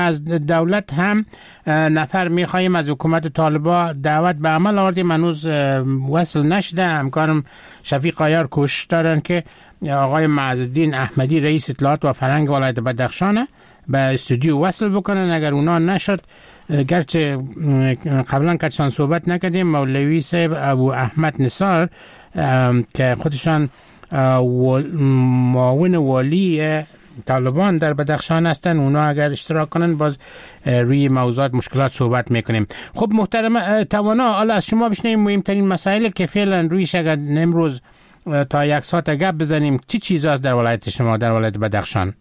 از دولت هم نفر میخواییم از حکومت طالبان دعوت به عمل آوردیم، هنوز وصل نشده. همکارم شفیق آیار کوشش دارن که آقای معزالدین احمدی رئیس اطلاعات و فرهنگ ولایت بدخشان به استودیو وصل بکنن. اگر اونا نشد، گرچه قبلا کتشان صحبت نکردیم، مولوی صاحب ابو احمد نثار که خودشان معاون والی طالبان در بدخشان هستن، اونا اگر اشتراک کنن باز روی موضوعات مشکلات صحبت میکنیم. خب محترم توانا، حالا از شما بشنویم مهمترین مسائل که فعلا رویش اگر امروز تا یک ساعت گپ بزنیم چی چیزاست در ولایت شما، در ولایت بدخشان؟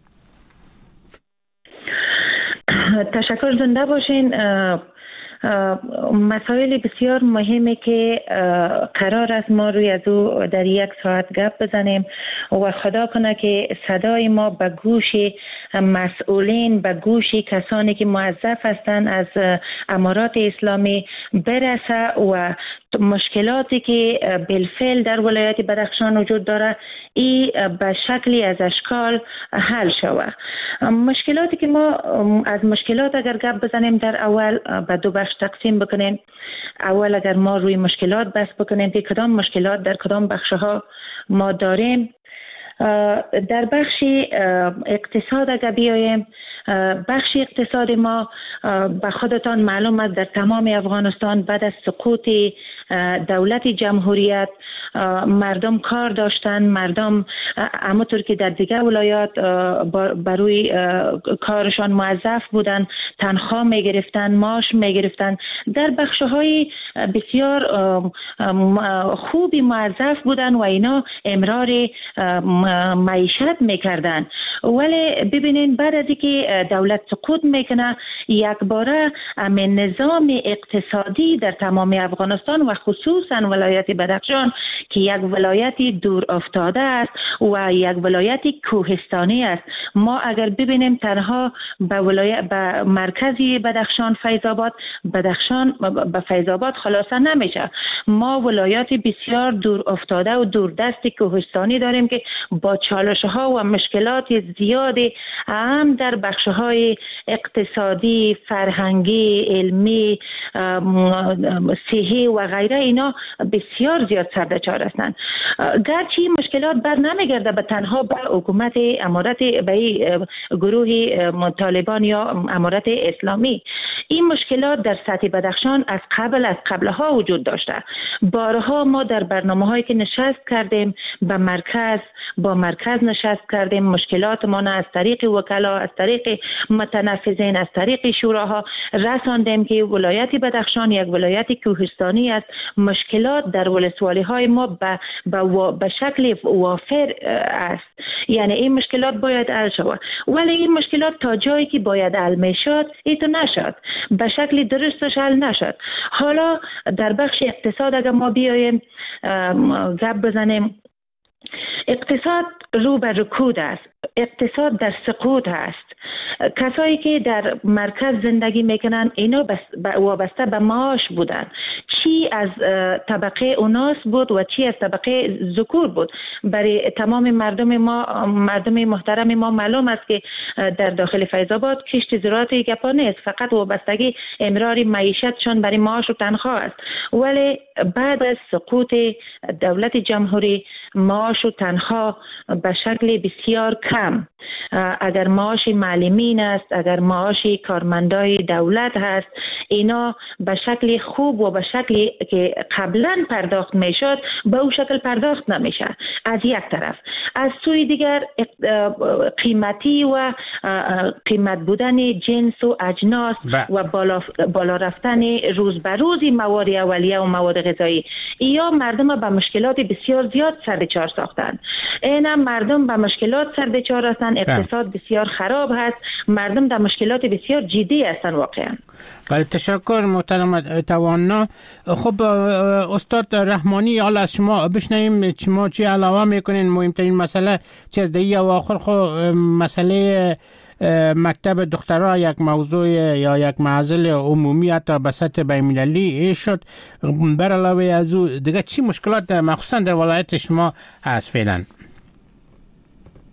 تشکر، زنده باشین. مسائل بسیار مهمی که قرار است ما روی از او در یک ساعت گپ بزنیم و خدا کنه که صدای ما به گوش مسئولین، به گوش کسانی که موظف هستند از امارات اسلامی برسه و مشکلاتی که بالفعل در ولایت بدخشان وجود داره ای به شکلی از اشکال حل شود. مشکلاتی که ما از مشکلات اگر گپ بزنیم در اول به دو بخش تقسیم بکنیم. اول اگر ما روی مشکلات بحث بکنیم که کدام مشکلات در کدام بخشها ما داریم. در بخش اقتصاد اگر بیاییم، بخش اقتصاد ما به خودتان معلوم است در تمام افغانستان بعد از سقوط دولت جمهوریت مردم کار داشتن، مردم همونطور که در دیگر ولایات بروی کارشان موظف بودن، تنخواه میگرفتن، معاش میگرفتن، در بخشهای بسیار خوبی موظف بودن و اینا امرار معیشت میکردن. ولی ببینین بعد از اینکه دولت سقوط میکنه یک باره همین نظام اقتصادی در تمام افغانستان و خصوصا ولایت بدخشان که یک ولایتی دور افتاده است و یک ولایتی کوهستانی است. ما اگر ببینیم تنها به مرکزی بدخشان فیض‌آباد، بدخشان به فیض‌آباد خلاصه نمیشه. ما ولایات بسیار دور افتاده و دوردست کوهستانی داریم که با چالش‌ها و مشکلات زیادی هم در بخش‌های اقتصادی، فرهنگی، علمی، صحی و غیره اینا بسیار زیاد سردچار هستند. گرچه مشکلات بر نمیگرده به تنها به حکومت امارت به گروه طالبان یا امارت اسلامی. این مشکلات در سطح بدخشان از قبلها وجود داشته. بارها ما در برنامه‌هایی که نشست کردیم با مرکز نشست کردیم، مشکلات ما از طریق وکلا، از طریق متنفذین، از طریق شوراها رساندیم که ولایت بدخشان یک ولایت کوهستانی است. مشکلات در ولسوالی های ما به شکل وافر است، یعنی این مشکلات باید حل شود. ولی این مشکلات تا جایی که باید حل میشد ایتو نشد، به شکل درستش حل نشد. حالا در بخش اقتصاد اگر ما بیاییم گپ بزنیم، اقتصاد رو به رکود است، اقتصاد در سقوط است. کسایی که در مرکز زندگی میکنن اینا وابسته به معاش بودن، چی از طبقه اوناس بود و چی از طبقه ذکور بود. برای تمام مردم محترم ما معلوم است که در داخل فیض‌آباد کشت زراعتی گپا نیست، فقط وابستگی امرار معیشتشان برای معاش و تنخواه است. ولی بعد از سقوط دولت جمهوری معاش و تنخواه به شکل بسیار کم، اگر معاش معلمین است، اگر معاش کارمندای دولت هست، اینا به شکل خوب و به شکلی که قبلا پرداخت میشد به او شکل پرداخت نمیشه. از یک طرف، از سوی دیگر قیمتی و قیمت بودن جنس و اجناس و بالا رفتن روز به روزی مواد اولیه و مواد غذایی یا مردم به مشکلات بسیار زیاد سربچار ساختن. اینا مردم به مشکلات سربچار هستند، اقتصاد بسیار خراب هست، مردم در مشکلات بسیار جدی هستند واقعا. بله، تشکر محترم توانا. خب استاد رحمانی، حالا از شما بشنویم شما چی علاوه میکنین؟ مهمترین مسئله چی از دهی اواخر خو مسئله مکتب دخترها یک موضوع یا یک معضل عمومی حتی به سطح بین‌المللی شد. بر علاوه از او دیگه چی مشکلات مخصوصا در ولایت شما هست فعلا؟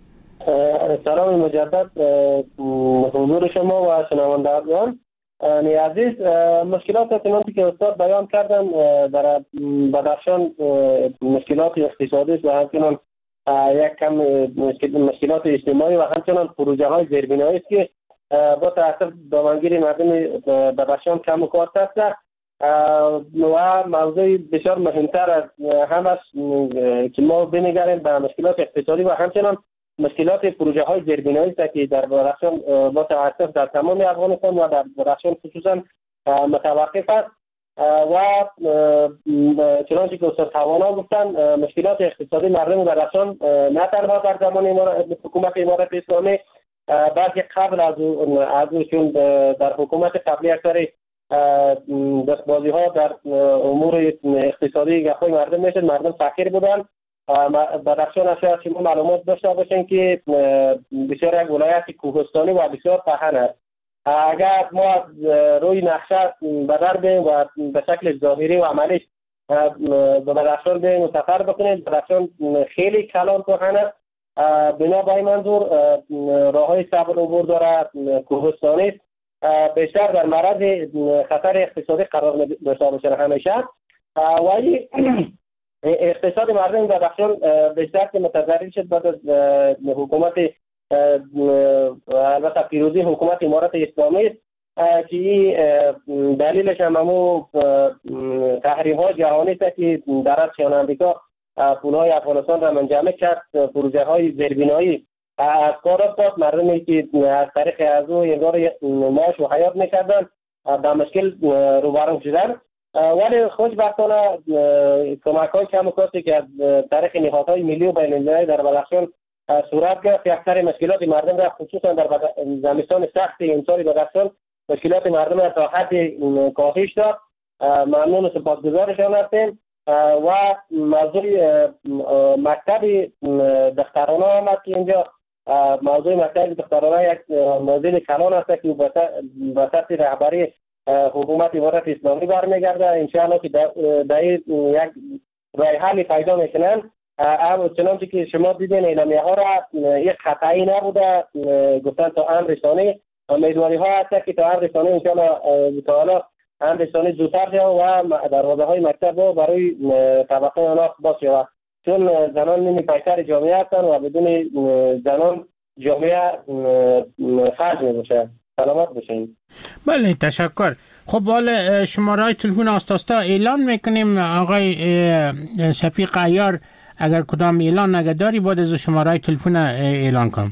سلام مجدد حضور شما و شنوندگان عزیز. مشکلات چنانچه که استاد بیان کردن در بدخشان مشکلات اقتصادی و همچنان یک کم مشکلات اجتماعی و همچنان پروژه های زیربنایی است که با تأسف دامنگیری مردم بدخشان کم و کار است و موضوع بسیار مهمتر از هم است که ما بنگریم به مشکلات اقتصادی و همچنان مشکلات پروژه های زیربنایی است که در بدخشان با تأسف در تمام افغانستان و در بدخشان خصوصا متوقف است و چنانچه که استاد توانا گفتن مشکلات اقتصادی مردم بدخشان نه تنها در زمان حکومت امارت اسلامی بلکه قبل از چون در حکومت قبلی اکثر دستبازی ها در امور اقتصادی گپای مردم میشد، مردم فقیر بودن. بدخشان شاید شما معلومات داشته باشین که بسیار یک ولایت کوهستانی و بسیار پهن است. اگر ما روی نقشه بدر بیم و به شکل ظاهری و عملیش به بدخشان بیم و سفر بکنیم، بدخشان خیلی کلان پهن است. بنا به این منظور راه های صعب العبور دارد، کوهستانی است، بیشتر در معرض خطر اقتصادی قرار داشته باشند همیشه. و اقتصاد مردم در بدخشان بیشتر که متضرر شد بعد از حکومت البته پیروزی حکومت امارت اسلامی است که دلیلش هم تحریم های جهانی است که در از شیان امریکا پولهای افغانستان را منجمد کرد، پروژه های زیربنایی از کار افتاد. مردمی که از طریق از او انگار معاش و حیات میکردن به مشکل روبرو شدن. ولی خوشبختانه کمک های کم و کاستی که از طریق نهادهای ملی و بین المللی در بدخشان صورت گرفت، اکثر مشکلات مردم را خصوصا در زمستان سخت امسال بدخشان مشکلات مردم را تا حد کاهش داد. ممنون و سپاسگزارشان هستیم. و موضوع مکتب دخترانه آمد که اینجا موضوع مکتب دخترانه یک موضوع کلان است که به سطح رهبری حکومت امارت اسلامی برمیگرده. انشاءالله که در یک راه حلی پیدا میکنن. چنانچه که شما دیدین اعلامیه ها را یک خطایی نبوده، گفتن تا امر رسانی. امیدواری ها هست که تا امر رسانی انشاءالله تعالی امر رسانی زودتر شد و دروازه های مکتب برای طبقه آنها باز شود، چون زنان نیمی پیکر جامعه هستند و بدون زنان جامعه خرج میشه. سلامت باشین. بله تشکر. خب حالا شماره های تلفن آستاستا اعلان میکنیم. آقای شفیق عیار اگر کدام اعلان نگداری باید از شماره های تلفن اعلان کنم.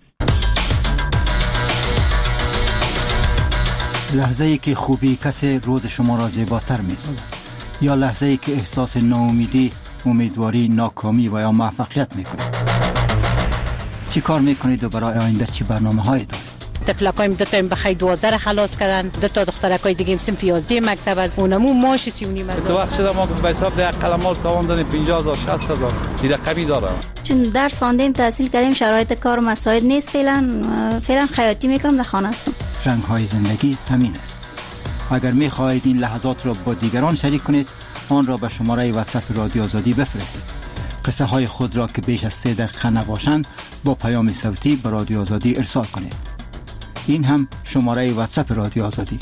لحظه ای که خوبی کسی روز شما را زیباتر می‌سازد، یا لحظه ای که احساس ناامیدی، امیدواری، ناکامی و یا موفقیت میکنید. چی کار میکنید و برای آینده چی برنامه‌هایی دارید؟ تفلکایم دو تا بخای 12 را خلاص کردن، دو تا دخترکای دیگه هم صنف 11 مکتب از اونمو ماش 39 هزار. تو وقت شده ما به حساب ده قلمات تواندن 50000 60000 این رقمی داره. چون درس خواندیم تحصیل کردیم، شرایط کار مساعد نیست، فعلا خیاطی میکنم، در خانه هستم. رنگ های زندگی همین است. اگر میخواهید این لحظات را با دیگران شریک کنید، آن را به شماره واتساپ رادیو آزادی بفرستید. قصه های خود را که بیش از 3 دقیقه نباشند با پیام صوتی به رادیو آزادی ارسال کنید. این هم شماره واتساپ رادیو آزادی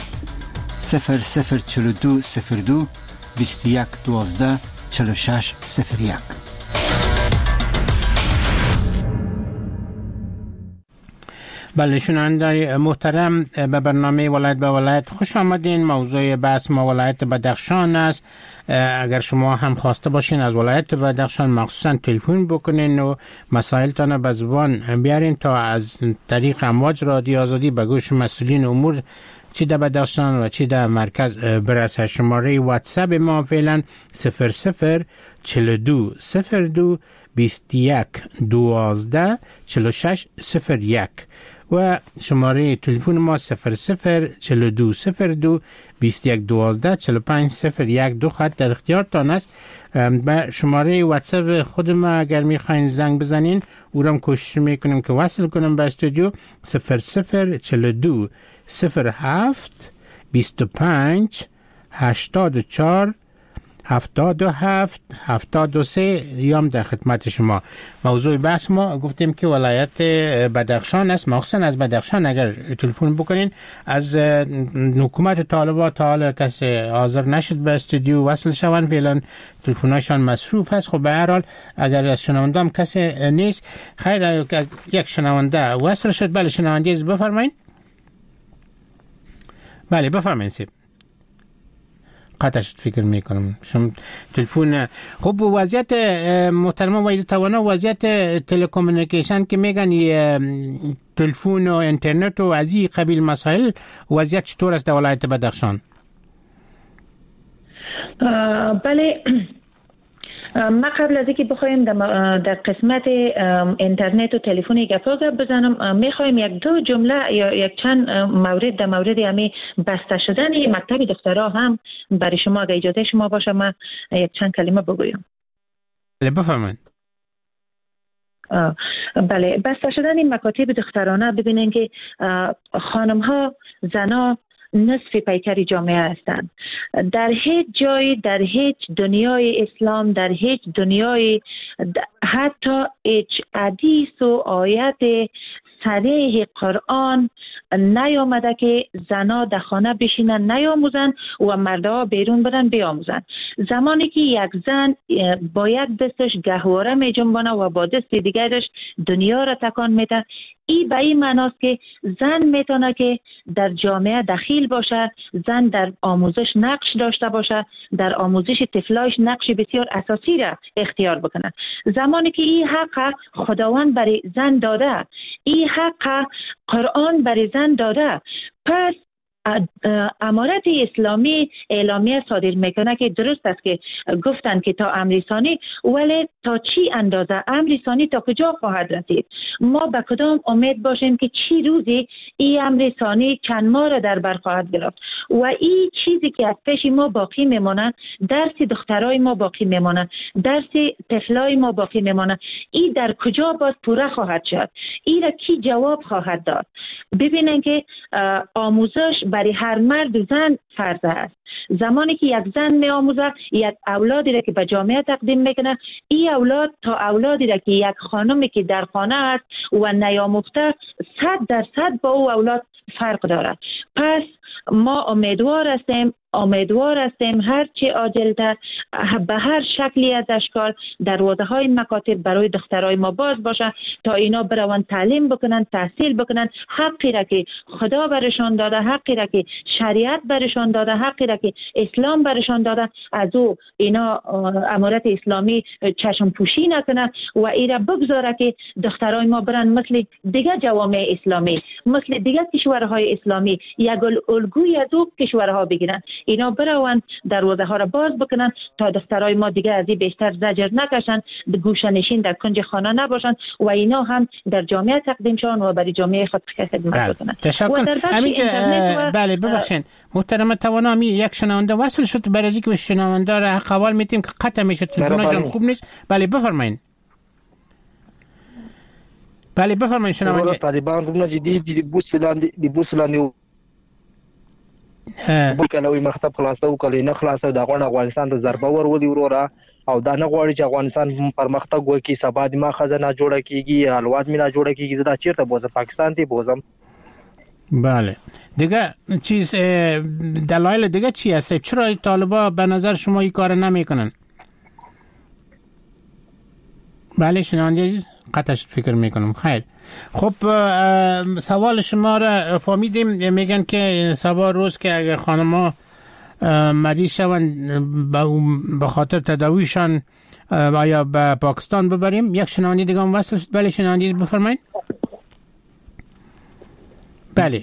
0042 02 21 12 46 01. بله شنوندگان محترم، به برنامه ولایت به ولایت خوش آمدین. موضوع بحث ما ولایت بدخشان است. اگر شما هم خواسته باشین از ولایت بدخشان مخصوصا تلفن بکنین و مسائلتان به زبان بیارین تا از طریق امواج رادیو آزادی به گوش مسئولین امور چی در بدخشان و چی در مرکز برسه. شماره واتساپ ما فعلا 0042 02 21 12 46 01 و شماره تلفن ما 0042 02 21 12 45 01. دو خط در اختیارتان است. به شماره واتساپ خود ما اگر میخواین زنگ بزنین او را کوشش میکنیم که وصل کنم به استودیو 0042 07 25 84 77 73 یام در خدمت شما. موضوع بحث ما گفتیم که ولایت بدخشان است. مخصوصا از بدخشان اگر تلفن بکنین، از حکومت طالبان تا حالا کسی حاضر نشد به استودیو وصل شوند، فعلا تلفن‌هاشون مصروف است. خب به هر حال اگر از شنونده هم کسی نیست، خیر یک شنونده وصل شد. بله شنونده از بفرمایید. بله بفرمایید سیب. قطعش فکر میکنم شما تلفن. خب وضعیت محترم وحید توانا، وضعیت تلکومونیکیشن که میگن تلفن و اینترنت و از این قبیل مسائل، وضعیت چطور است در ولایت بدخشان؟ بله، ما قبل از اینکه بخوایم در قسمت اینترنت و تلفنی گپ بزنم، میخوایم یک دو جمله یا یک چند مورد در مورد همین بسته شدن مکتب دخترها هم برای شما اگه اجازه شما باشه ما یک چند کلمه بگویم. بفرمایید. بله، بسته شدن این مکاتب دخترانه، ببینین که خانم ها، زنا نصف پیکر جامعه هستند. در هیچ جای، در هیچ دنیای اسلام، در هیچ دنیای، حتی هیچ حدیث و آیت صریح قرآن نیامده که زنا در خانه بشینن نیاموزن و مردها بیرون برن بیاموزن. زمانی که یک زن با یک دستش گهواره می جنبانه و با دست دیگرش دنیا را تکان میده، این به این معناست که زن میتونه که در جامعه دخیل باشه، زن در آموزش نقش داشته باشه، در آموزش طفلایش نقش بسیار اساسی را اختیار بکنه. زمانی که این حق خداوند برای زن داده، این حق قرآن برای زن داده، پس امارت اسلامی اعلامیه صادر میکنه که درست است که گفتن که تا امر ثانی، ولی تا چی اندازه امر ثانی تا کجا خواهد رسید؟ ما به کدام امید باشیم که چی روزی این امر ثانی چند ماه را در بر خواهد گرفت و این چیزی که از پیش ما باقی میمونه، درس دخترای ما باقی میمونه، درس طفلای ما باقی میمونه، این در کجا باز پوره خواهد شد؟ این را کی جواب خواهد داد؟ ببینن که آموزش برای هر مرد و زن فرض است. زمانی که یک زن می آموزه، یک اولادی را که به جامعه تقدیم میکنه، این اولاد تا اولادی را که یک خانمی که در خانه است و نیاموخته 100% با او اولاد فرق دارد. پس ما امیدوار هستیم هر چه عاجلتر به هر شکلی از اشکال دروازه های مکاتب برای دخترای ما باز باشه تا اینا بروند تعلیم بکنن، تحصیل بکنن، حقی را که خدا برشان داده، حقی را که شریعت برشان داده، حقی را که اسلام برشان داده، از او اینا امارت اسلامی چشم پوشی نکنه و اینا بگذاره که دخترای ما برن مثل دیگه جوامع اسلامی، مثل دیگه کشورهای اسلامی یک الگوی از او کشورها بگیرن. اینا بروند دروازه ها را باز بکنن تا دخترای ما دیگه از این بیشتر زجر نکشن، گوشه نشین در کنج خانه نباشن و اینا هم در جامعه تقدیم شون و برای جامعه خود خدمت بکنن. تشکر. بله ببخشید محترم توانا، یک شنونده وصل شد، برای اینکه به شنونده را حوال میتیم که قطع میشه، تلفنشون خوب نیست. بله بفرمایید. بله بفرمایید شنونده. طالبان رومنا جدي بوسلاندي بوکلوي مکتب خلاصو کله نه خلاصو د افغانستان ته ضربه ورولي وروره او دا نه غواړي چې افغانستان پرمختګ وکړي، سبا د ما خزانه جوړه کیږي، الواد مینا جوړه کیږي، زدا چیرته بوزم پاکستان ته بوزم. بله دیگه چیز دلایل دیگه چی هست؟ چرا طالبا به نظر شما این کار نمیکنن؟ بله شنونده قطعش فکر میکنم. خیر خب سوال شما را فهمیدیم. میگن که سبا روز که اگر خانما مریض شوند به خاطر تداویشان یا به پاکستان ببریم. یک شنونده دیگه هم وصل شد. بله شنونده بفرمایید. بله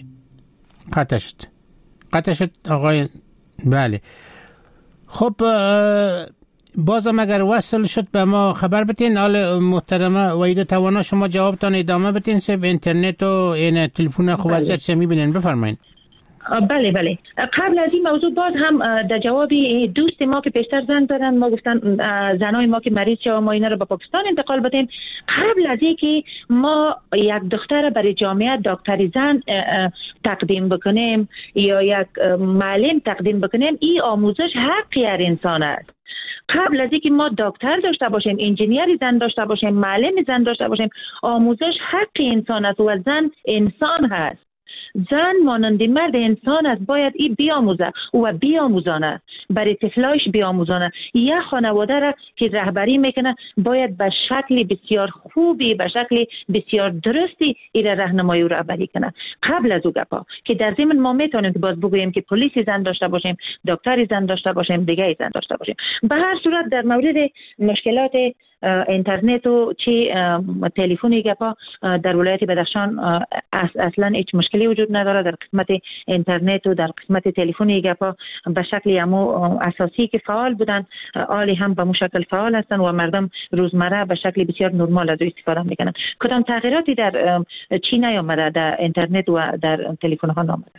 قطع شد آقای. بله خب بازم اگر وصل شد به ما خبر بتین. حال محترمه وحید توانا شما جوابتان ادامه بتین. سب اینترنت و این تلفن خوب وضعیت چه میبینین؟ بفرمایید. بله قبل از این موضوع باز هم در جواب دوست ما که پیشتر زنگ زدن، ما گفتن زنای ما که مریض شد ما اینا رو به پاکستان انتقال بدیم. قبل از این که ما یک دختر برای جامعه دکتر زن تقدیم بکنیم یا یک معلم تقدیم بکنیم، این آموزش حقی هر انسان است. قبل از اینکه ما دکتر داشته باشیم، انجینیر زن داشته باشیم، معلم زن داشته باشیم، آموزش حق انسان است و زن انسان هست. زن مانند مرد انسان است، باید این بیاموزه و بیاموزانه، برای طفلایش بیاموزانه. یک خانواده را که رهبری میکنه باید به شکل بسیار خوبی، به شکل بسیار درستی این راهنمایی و رهبری کنه. قبل از او گپا که در ضمن ما میتونیم که باز بگوییم که پلیس زن داشته باشیم، دکتر زن داشته باشیم، دیگه زن داشته باشیم. به هر صورت در مورد مشکلات اینترنت و چی تلفنی گپا در ولایت بدخشان اصلا هیچ مشکلی وجود نداره. در قسمت اینترنت و در قسمت تلفنی گپا به شکلی همو اساسی که فعال بودن، عالی هم به مشکل فعال هستن و مردم روزمره به شکل بسیار نرمال از استفاده میکنن. کدام تغییراتی در چی نیامده در اینترنت و در تلفن ها نامده؟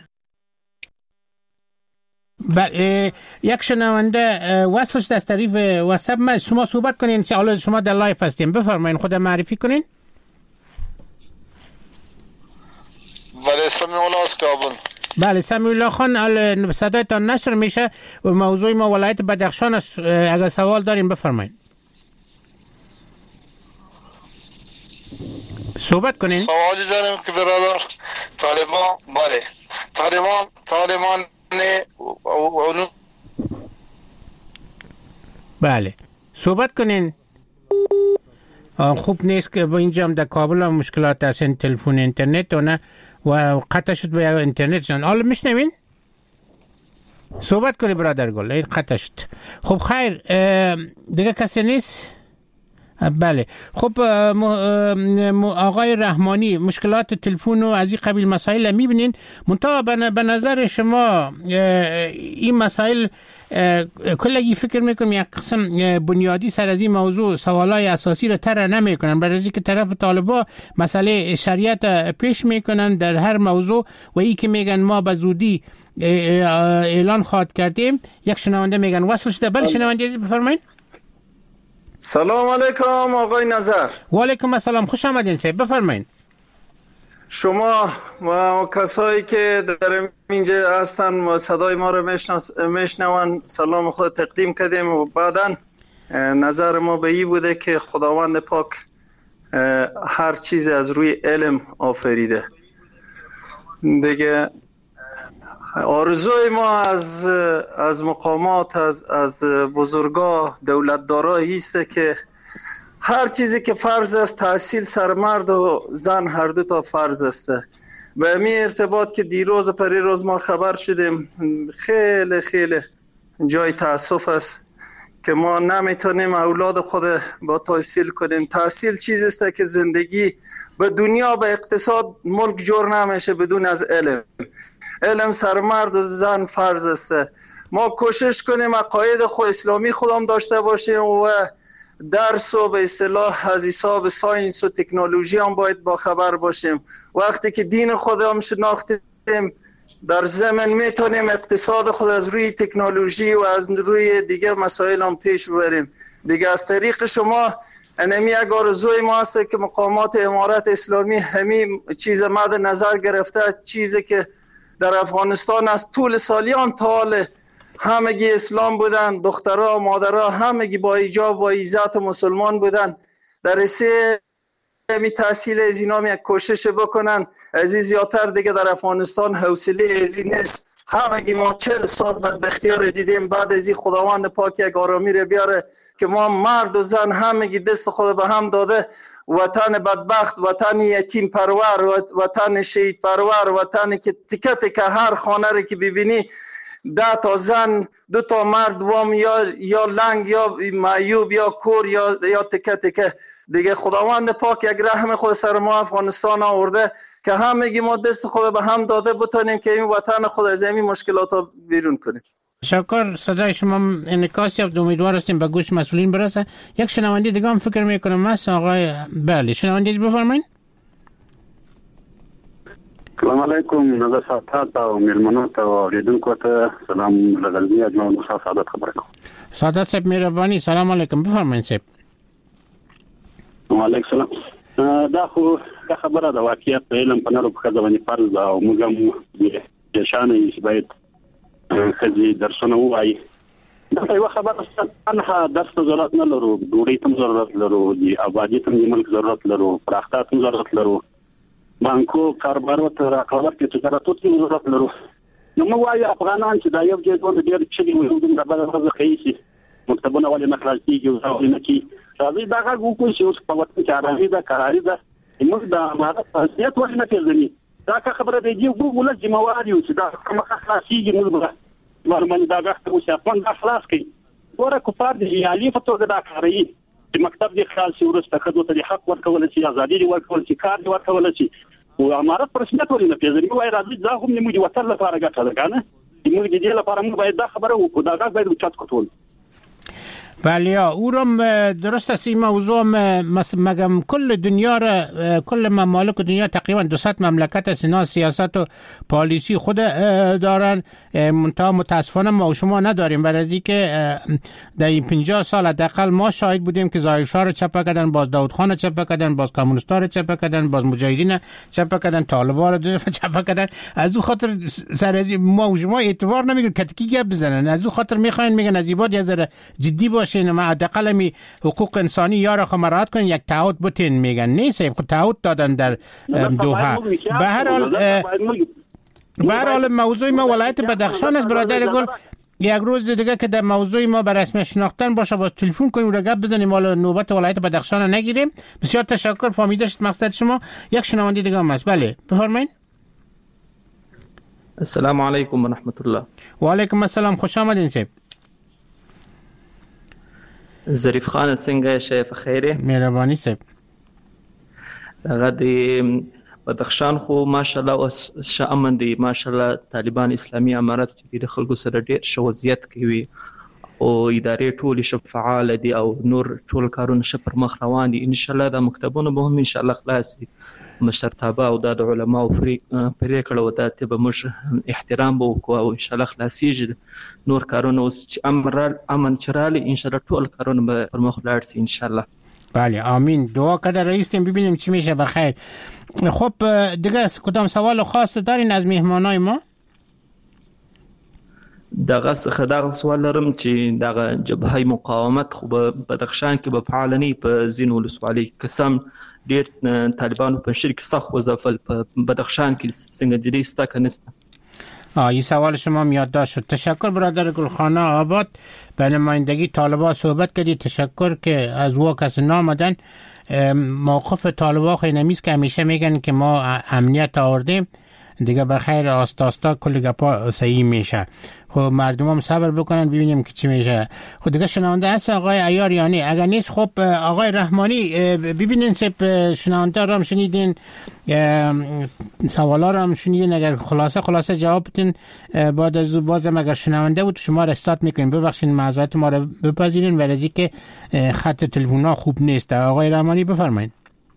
یک شنونده وصلش از طریق واتساپ شما صحبت کنین. حالا شما در لایف هستین، بفرمایین، خود معرفی کنین. بله، سمیع الله از کابل. بله سمیع الله خان، صدایتان نشر میشه و موضوع ما ولایت بدخشان است. اگر سوال دارین بفرمایین، صحبت کنین. سوالی دارم که برادر طالبان بله صحبت کنین. خوب نیست که با اینجا هم در کابل هم مشکلات هست، تلفن اینترنت و نه و قطع شد به اینترنت جان. حالا میشنوین؟ صحبت کنی برادر گل، این قطع شد. خب خیر، دیگه کسی نیست؟ بله خب آقای رحمانی، مشکلات تلفن و از این قبیل مسائل میبینین، منتها به نظر شما این مسائل کلگی فکر میکنم یک قسم بنیادی سر از این موضوع سوالای اساسی را طرح نمیکنن، برای اینکه طرف طالبا مسئله شریعت پیش میکنن در هر موضوع و این که میگن ما به زودی اعلان خواهد کردیم. یک شنونده میگن وصل شده. بله شنونده عزیز بفرمایید. سلام علیکم آقای نظر. و علیکم السلام، خوش آمدین صاحب، بفرمایید. شما و کسایی که در اینجا هستن و صدای ما رو میشنون سلام خود تقدیم کردیم و بعداً نظر ما به این بوده که خداوند پاک هر چیز از روی علم آفریده دیگه. آرزوی ما از مقامات، از بزرگا دولتدارا هیسته که هر چیزی که فرض است تحصیل سر مرد و زن هر دو تا فرض است. به همین ارتباط که دیروز و پریروز ما خبر شدیم، خیلی خیلی جای تاسف است که ما نمیتونیم اولاد خود با تحصیل کنیم. تحصیل چیزی است که زندگی به دنیا به اقتصاد ملک جور نمیشه بدون از علم. علم سر مرد و زن فرض است. ما کوشش کنیم عقاید خود اسلامی خودم داشته باشیم و درس و به اصطلاح از حساب ساینس و تکنولوژی هم باید با خبر باشیم. وقتی که دین خودم شناختیم در زمین میتونیم اقتصاد خود از روی تکنولوژی و از روی دیگه مسائل هم پیش ببریم دیگه. از طریق شما انمی یک آرزوی ما است که مقامات امارت اسلامی همین چیز مد نظر گرفته، چیزی که در افغانستان از طول سالیان طال همگی اسلام بودن، دخترها مادرها همگی با حجاب و عزت مسلمان بودن، در رسه می تحصیل از اینا می کوشش بکنن. از این زیادتر دیگه در افغانستان حوصله از این نیست. همگی ما 40 سال بدبختی ها رو دیدیم. بعد از این خداوند پاک یک آرامی رو بیاره که ما مرد و زن همگی دست خود به هم داده وطن بدبخت، وطن یتیم پرور، وطن شهید پرور، وطن که تکه تکه هر خانه رو که ببینی 10 تا زن 2 تا مرد وام یا لنگ یا معیوب یا کور یا تکه تکه دیگه. خداوند پاک یک رحم خود سر ما افغانستان آورده که همگی ما دست خود به هم داده بتونیم که این وطن خود از این مشکلات رو بیرون کنیم. شکر، صدای شما انعکاس یافت، امیدوار هستیم به گوش مسئولین برسه. یک شنونده دیگه هم فکر میکنم هست آقای. بله شنونده بفرمایید. سلام علیکم، نظر سعادت و میلمنات و اوریدونکو ته سلام لګلدی اجماع مصطفی سعادت خبره کوم. سعادت صاحب مهرباني، سلام علیکم، بفرمایید صاحب. وعلیکم السلام. دا خو دا خبره د واقعیت په علم په نړۍ کې ځواني فرض او موږ هم د شانې باید خځې درسونه وایي دا یو خبره است انها دست ضرورت نه لرو ډوډۍ ته ضرورت لرو دی آبادی ته ملک ضرورت لرو پراختیا ته ضرورت لرو بانکو کاروبار ته راکاوت ته تجارت ته ضرورت لرو نو موږ وایو افغانان چې دا یو ځای ډېر چې موږ د بل ورځ خېسي مکتبونه ولې نه خلاص کیږي او نه کی راځي دا هغه کوم چې اوس په وخت کې راځي دا قراري ده موږ دا ماده فعالیت ولې نه کوي دا خبره دی چې ګوګل ځمواري او چې دا کومه خلاصيږي موږ ورمن دا غوښته او چې افغان دا خلاص کړي ګوره کفار دي یالي په توګه دا کوي چې مکتب دي خلاص شي ورسته خدو ته حق ورکول شي ازادي ورکول شي کار ورکول شي او امارات پر رسمیت ولې نه پیژني وای راځي دا هم موږ وطن لپاره ګټه ده کنه موږ دې لپاره موږ باید دا خبره وکړو دا غږ باید وچات کړو. بله او رم درست است این موضوع مگم کل دنیا را کل ممالک دنیا تقریبا 200 مملکت است اینا سیاست و پالیسی خود دارن منتها متاسفانه ما و شما نداریم برای که در این 50 سال حداقل ما شاهد بودیم که ظاهرشاه رو چپه کردن باز داود خان رو چپه کردن باز کمونیستا رو چپه کردن باز مجاهدین چپه کردن طالبان رو دو دفعه چپه کردن از او خاطر سر از ما و شما اعتبار نمیگیرن کتکی گپ بزنن از او خاطر میخواین میگن از ایباد یه ذره جدی باشه ما حداقل می حقوق انسانی یا را مراعات کنین یک تعهد بتین میگن نیست خود تعهد دادن در دوحه. به هر حال موضوع ما ولایت بدخشان است برادر گل یک روز دیگه که در موضوع ما به رسمی شناختن باشه باز تلفن کنیم و گپ بزنیم حالا نوبت ولایت بدخشان نگیریم. بسیار تشکر فهمیده شد مقصد شما. یک شنونده دیگه هم هست. بله بفرمایید. السلام علیکم و رحمت الله. و علیکم السلام خوش آمدین صاحب. ظریف خان څنګه شیف خیره مهرباني صاحب دغه د بدخشان خو ماشاءالله اوس شامن دي ماشاءالله طالبان اسلامي امارات چې د خلکو سره ډېر شوزیت کوي او ادارې ټول شفعال دي او نور ټول کارونه شپر مخ روان دي ان شاء الله د مکتبونه به هم ان شاء الله خلاص مشرتابه او د علماء او پرې کړه او د تبه مش احترام به وکړو او ان شاء الله خلاصيږي نور کارونه اوس چې امن چراله ان شاء الله ټول کارونه به پر مخ لاړ شي ان شاء الله. بله آمین دعا کده رئیسیم ببینیم چی میشه بخیر. خب دیگه کدام سوال خاص دارین از مهمانای ما؟ دغه څخه سوال لرم چې دغه جبهه مقاومت خو په بدخشان کې به فعالنی په زینو ولسوالۍ قسم ډېر طالبانو په شرک سخت وظیفه په بدخشان کې څنګه جدي ستا کنيسته. این سوال شما یادداشت شد. تشکر برادر گلخانه آباد به نمایندگی طالبان صحبت کردید. تشکر که از وا کس نامدن. موقف طالبان خیلی نمیست که همیشه میگن که ما امنیت آوردیم دیگه بخیر آستا کل گپا صحیح میشه. خب مردم هم صبر بکنن ببینیم که چی میشه. خب دیگه شنونده هست آقای عیاریانی اگر نیست خب آقای رحمانی ببینین سب شنونده رو هم شنیدین سوالا رو هم شنیدین اگر خلاصه جواب بدین بعد از بازم اگر شنونده بود شما رو استارت میکنیم. ببخشید معذرت ما رو بپذیرین ولی که خط تلفن‌ها خوب نیست. آقای رحمانی بفرمایید.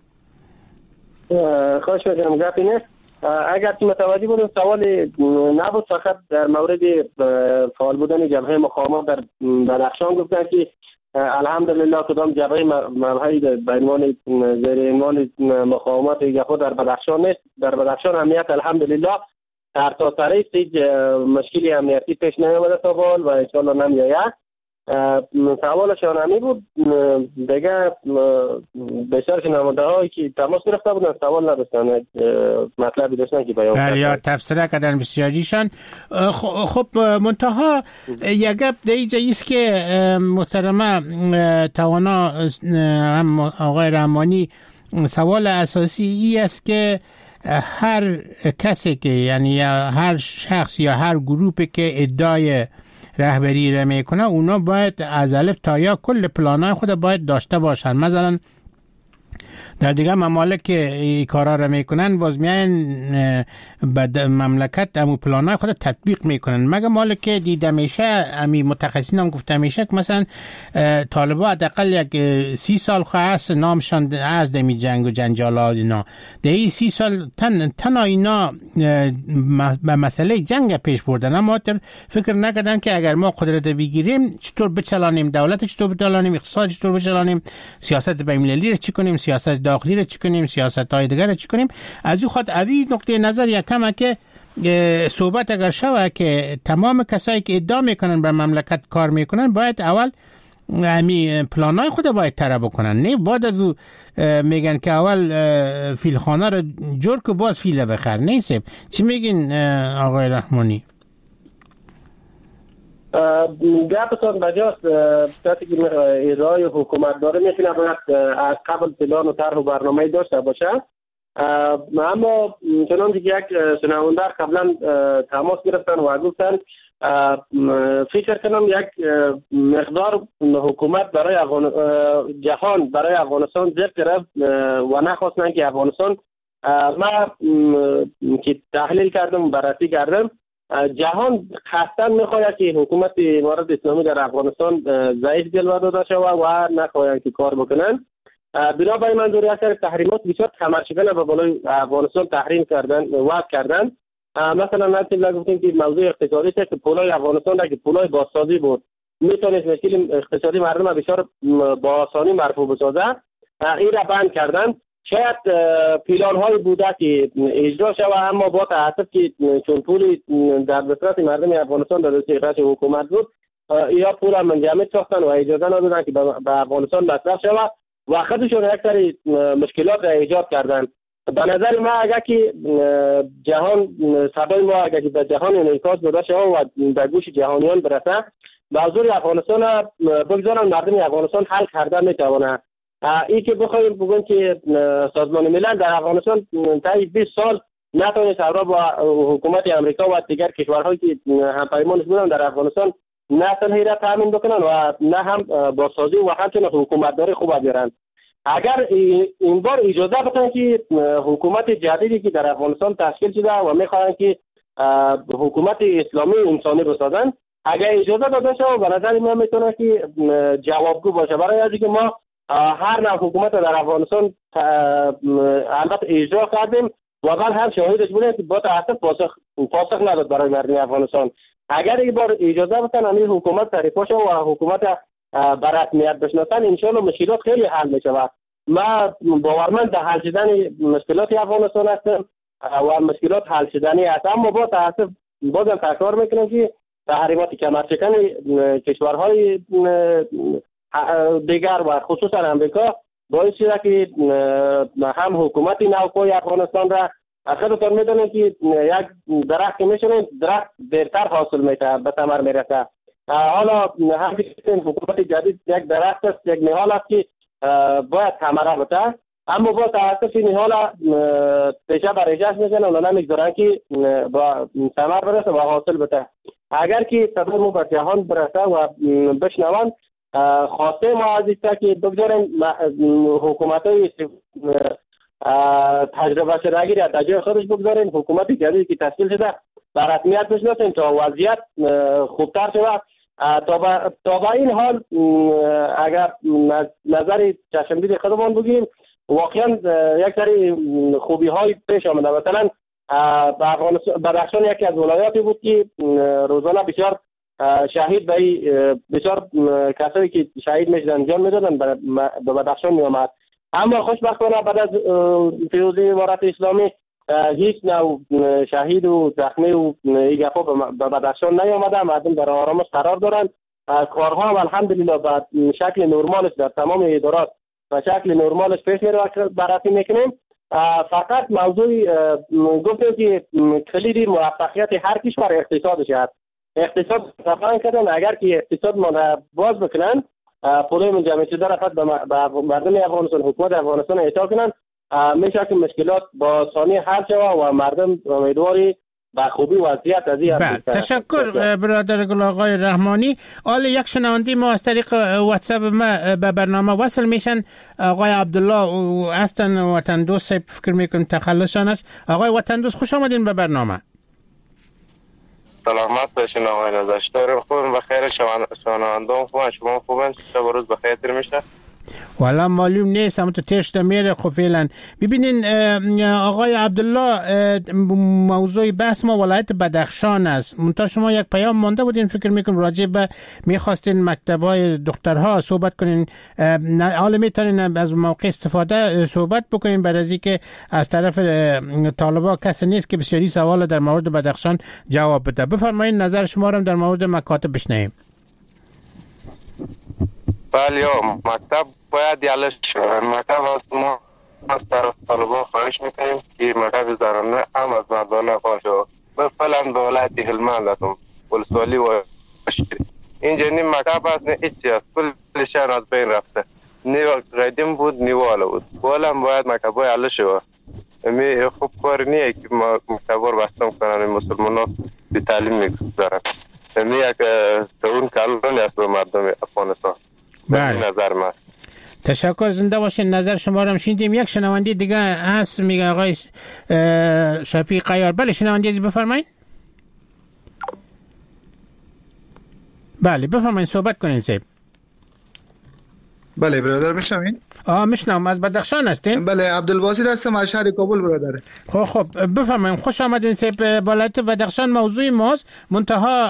خوش می‌دم گپی نیست. اگر متوجه بودم سوال نبود فقط در مورد فعال بودن جبهه مقاومت در بدخشان گفتن که الحمدلله کدام جبهه مبهی به عنوان زیر عنوان مقاومت خود در بدخشان نیست. در بدخشان امنیت الحمدلله در تا سر است مشکلی امنیتی پیش نیامده تا حال و ان شاء الله نمیآید. سوالشان همین بود دیگه بسیار شنونده هایی که تماس گرفته بودن سوال نداشتن مطلبی داشتن که بیان کردن یا تفسیر کردن بسیاریشان. خب منتها یک گپ دیگه ایست که محترمه توانا هم آقای رحمانی سوال اساسی ای است که هر کسی که یعنی هر شخص یا هر گروپی که ادعای رهبری را میکنه اونا باید از الف تا یا کل پلانای خود باید داشته باشن. مثلا در دیگه ممالک که کارا را میکنن باز میان بعد مملکت امو پلانای خود تطبیق میکنن. مگه مالک که دیده میشه امی متخصصین هم گفته میشه که مثلا طالبان حداقل یک 30 سال خواست نامشان از دمی جنگ و جنجالات اینا ده ای 30 سال تنها اینا به مسئله جنگ پیش بردن اما فکر نکردن که اگر ما قدرت بگیریم چطور بچلانیم دولت چطور بچلانیم اقتصاد چطور بچلانیم سیاست بین‌المللی رو چی کنیم سیاست داخلی رو چی کنیم سیاست های دیگر رو چی کنیم. از او خاطر اوی نقطه نظر یکم که صحبت اگر شوه که تمام کسایی که ادعا میکنن بر مملکت کار میکنن باید اول همی پلانای خود باید طرح بکنن، نه بعد از او میگن که اول فیلخانه رو جور که باز فیله بخر. نیست چی میگین آقای رحمانی؟ گپتون بجاست. کسی که ادعای حکومت داره میتونه باید از قبل پلان و طرح و برنامه داشته باشه. اما چنانچه که یک شنونده قبلا تماس گرفتن و گفتن فکر کنم یک مقدار حکومت برای جهان برای افغانستان ضد گرفت و نخواستن که افغانستان، من که تحلیل کردم بررسی کردم، جهان قصداً میخواهد که حکومت امارات اسلامی در افغانستان ضعیف جلوه داده شود و نخواهند که کار بکنن. بنابراین منظور اثر تحریمات بسیار کمرشکنه به بالای افغانستان تحریم کردن وضع کردن. مثلا مثل گفتیم که موضوع اقتصادی است که پولای افغانستان که پولای بازسازی بود میتونست مشکل اقتصادی مردم بسیار با آسانی مرفوع بسازه، این را بند کردن. شاید پیلان های بوده که اجرا شود، اما با تاسف که چون پولی در دسترس مردم افغانستان در دسترس حکومت بود، یا پول منجمد ساختن و اجازه ندادن که به افغانستان مصرف شود و خودشون یک سری مشکلات را ایجاد کردن. به نظر ما اگر که جهان صدای ما اگر که به جهان انعکاس داده شود و در گوش جهانیان برسه، موضوع افغانستان را بگذارن مردم افغانستان حل کردن میتوانه. این که بخوایم بگویم که سازمان ملل در افغانستان تا 20 سال نتونست همراه با حکومت امریکا و دیگر کشورهایی که همپیمانش بودن در افغانستان نه تنهایی را تامین بکنن و نه هم بازسازی و همچنین حکومتداری خوب بیارن. اگر این بار اجازه بدن که حکومت جدیدی که در افغانستان تشکیل شده و میخواهند که حکومت اسلامی انسانی بسازن، اگر اجازه داده شود به نظر من میتونه که جوابگو باشه برای از اینکه ما هر نوع حکومت در افغانستان البته اجرا کردیم و بعد هم شاهدش بودیم که با تاسف پاسخ نداد برای مردم افغانستان. اگر این بار اجازه بدن همین حکومت تعریف شه و حکومت بر رسمیت بشناسن، انشالله مشکلات خیلی حل می شود. ما باورمند در حل شدن مشکلات افغانستان هستم و مشکلات حل شدنی هست، اما با تاسف بازم تکرار میکنم که تحریمات کمرشکن کشورهای دیگر و خصوصا امریکا باعث شده که هم حکومت نوپای افغانستان را خودتان میدونید که یک درخت میشونه درخت دیرتر حاصل میشه به ثمر میرسه. حالا هم حکومت جدید یک درخت است، یک نهال است که باید ثمره بده، اما با تاسف این نهال پیشه برایش میکنن و نمیگذارن که با ثمر برسه و حاصل بده. اگر که صدای ما به جهان برسه و بشنوند، خواسته ما از است که بگذاریم حکومت‌های تجربه شدگی را در جای خودش بگذاریم، حکومت جدیدی که تشکیل شده بر رسمیت بشناسیم تا وضعیت خوبتر شود. تا با این حال اگر نظر چشمدید خودمان بگیم، واقعا یک سری خوبی های پیش آمده. مثلا بدخشان یکی از ولایاتی بود که روزانه بسیار شهید بسیار کسایی که شهید میشدن جان میدادن به بدخشان میامد، اما خوشبختانه بعد از پیروزی امارت اسلامی هیچ نوع شهید و زخمی و این گپا به بدخشان نیامده. مردم در آرامش قرار دارند. کارها هم الحمدلله به شکل نرمالش در تمام ادارات به شکل نرمالش پیش میره بررسی میکنیم. فقط موضوع گفتیم که کلید موفقیت هر کشور اقتصادش هست. اقتصاد رفعان کردن، اگر که اقتصاد ما باز بکنن، پولای منجمد شده رفت به مردم افغانستان، حکومت افغانستان اعطا کنن، میشه که مشکلات با ثانی حل شود و مردم امیدواری به خوبی وضعیت از این. تشکر برادر گل آقای رحمانی. حالا یک شنونده ما از طریق واتساپ ما به برنامه وصل میشن. آقای عبدالله هستن، وطن دوست، فکر میکنم تخلصشان است. آقای وطن دوست خوش آمدین به برنامه. سلامت باشین آقای نازشدار، خوبم بخیر، شنوندگان خوبن، شما خوبن، شب و روز بخیر میشه. والا معلوم نیست، اما تو تشت میره. خب فعلا ببینین آقای عبدالله، موضوع بحث ما ولایت بدخشان است. منتها شما یک پیام مانده بودین، فکر میکنم راجع به میخواستین مکتبای دخترها صحبت کنین. حالا میتونین از موقع استفاده صحبت بکنین، برای از اینکه از طرف طالبا کسی نیست که بسیاری سوال در مورد بدخشان جواب بده. بفرمایید نظر شما رو در مورد مکاتب بشنویم. بله، مکتب باید یالش شود. مکتب ما از طرف طالبان خواهش میکنیم که مکتب زنانه هم از مردانه باشه. مثلا به ولایت هلمند هستم، ولسوالی و اینجا نیم مکتب هست، نه ایچی هست، کلشان از بین رفته. نیو قدیم بود، نیو حالا بود. والا باید مکتب های یالش شود. امی خوب کار نیه که مکتب رو بستم کنن مسلمان ها بی تعلیم میگذارن. امی یک تون کلانی هست به مردم افغانستان. بله. نظر من. تشکر، زنده باشین. نظر شما رو هم شنیدیم. یک شنونده دیگه هست، میگه آقای شفیق قیار. بله شنونده ازی بفرمایید. بله بفرمایید، صحبت کنین صاحب. بله برادر، میشنوین؟ میشنم. از بدخشان هستین؟ بله عبدالباسط هستم از شهر کابل برادر. خب بفرمایید. خوش آمدین صاحب. ولایت بدخشان موضوع ماست. منتها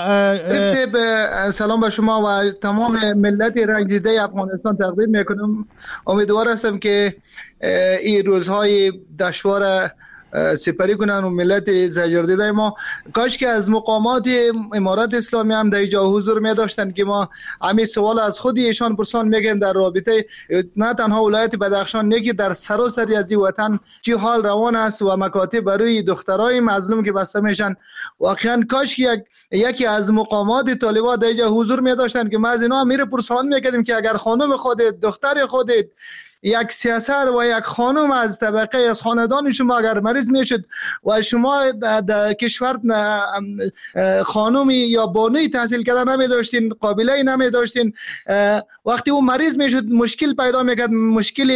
سلام به شما و تمام ملت رنجیده افغانستان تقدیم میکنم. امیدوار هستم که این روزهای دشوار سپری کنن و ملت زجر دیده ما. کاش که از مقامات امارات اسلامی هم در اینجا حضور می داشتن که ما همین سوال از خود ایشان پرسان میگن در رابطه نه تنها ولایت بدخشان، نه که در سراسر از این وطن چی حال روان است و مکاتب برای دخترای مظلوم که بسته میشن. واقعا کاش که یکی از مقامات طالبان در اینجا حضور می داشتن که ما از اینا میره پرسان میکردیم که اگر خانم خودت، دختر خودت، یک سیاسر و یک خانم از طبقه از خاندان شما اگر مریض میشد و شما در کشور خانمی یا بانوی تحصیل کرده نمی داشتین، قابله نمی داشتین، وقتی اون مریض میشد مشکل پیدا میکرد، مشکل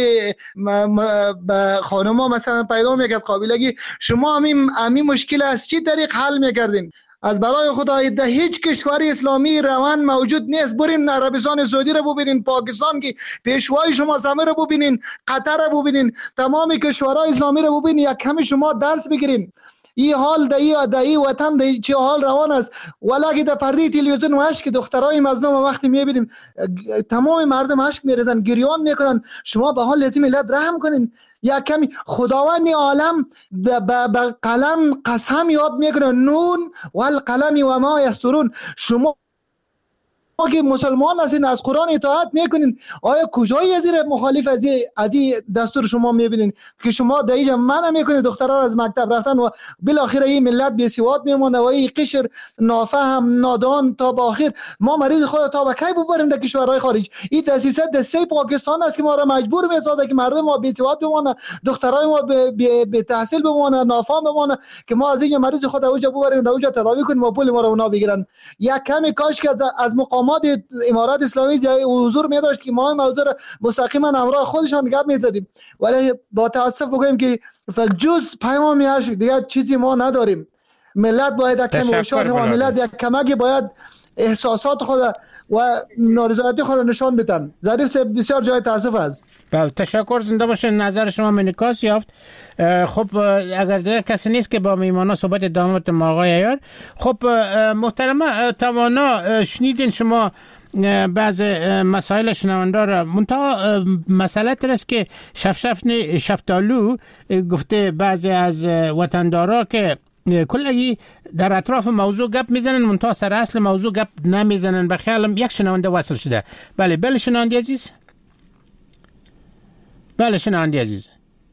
به خانما مثلا پیدا میکرد قابلگی، شما همین مشکل از چی طریق حل میکردین؟ از برای خدا در هیچ کشور اسلامی روان موجود نیست. برین عربستان سعودی رو ببینین، پاکستان که پیشوای شما سمه رو ببینین، قطر رو ببینین، تمام کشورهای اسلامی رو ببینین، یک کمی شما درس بگیرین. این حال در این وطن در چه حال روان است. ولی در پرده تلویزیون و اشک دخترای مظلوم وقتی میبینیم تمام مردم اشک میریزن، گریان میکنن. شما به حال لازم ملت رحم کنین. یا کمی خداوند عالم به قلم قسم یاد میکنه، نون والقلم و ما یسطرون. شما که مسلمان هستین از قرآن اطاعت میکنین، آیا کجای از مخالف از این دستور شما میبینین که شما در اینجا منع میکنین دخترها از مکتب رفتن و بالاخره این ملت بی سواد میمونه و این قشر نافهم نادان تا با آخر ما مریض خود تا به کی ببریم در کشورهای خارج؟ این دسته پاکستان است که ما را مجبور میسازه که مردم ما بی سواد بمونه، دخترای ما به تحصیل بمونه، نافهم بمونه که ما از این مریض خود اوجا ببریم در اوجا تداوی کنیم و پول ما را اونا بگیرن. یک کمی کاش که از مقامات امارات اسلامی حضور می داشت که ما موضوع مستقیما همراه خودشان گپ می زدیم. ولی با تاسف بگویم که جز پیامی هست دیگه چیزی ما نداریم. ملت باید یک کمی اشاره و ملت یک کمکی باید احساسات خود و نارضایتی خود نشان بدن. ظریف بسیار جای تاسف است. بله تشکر، زنده باشه. نظر شما منعکس یافت. خب اگر دیگه کسی نیست که با میمانا صحبت ادامه بدیم آقای عیار. خب محترمه توانا، شنیدین شما بعض مسائل شنونده را، منتها مسئله است که شفتالو گفته بعضی از وطندارا که کلی در اطراف موضوع گپ میزنن منتها سر اصل موضوع گپ نمیزنن. بخیالم یک شنونده وصل شده. بله شنونده عزیز. بله شنونده عزیز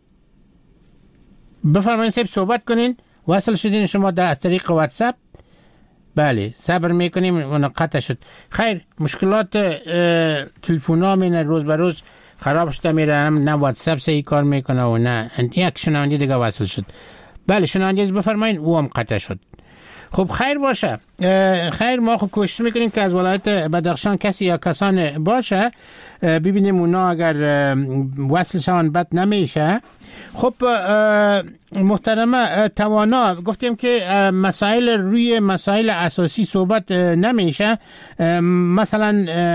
بفرمایید صاحب صحبت کنین. وصل شدین شما در طریق واتساپ. بله صبر میکنیم و قطع شد. خیر، مشکلات تلفن‌ها من روز به روز خراب شده میره، نه واتساپ صحیح کار میکنه و نه. یک شنونده دیگه وصل شد. بله شنونده عزیز بفرمایید. او هم قطع شد. خب خیر باشه. خیر، ما خب کوشش میکنیم که از ولایت بدخشان کسی یا کسان باشه ببینیم اونا اگر وصل شوند بد نمیشه. خب محترمه توانا، گفتیم که مسائل روی مسائل اساسی صحبت نمیشه. مثلا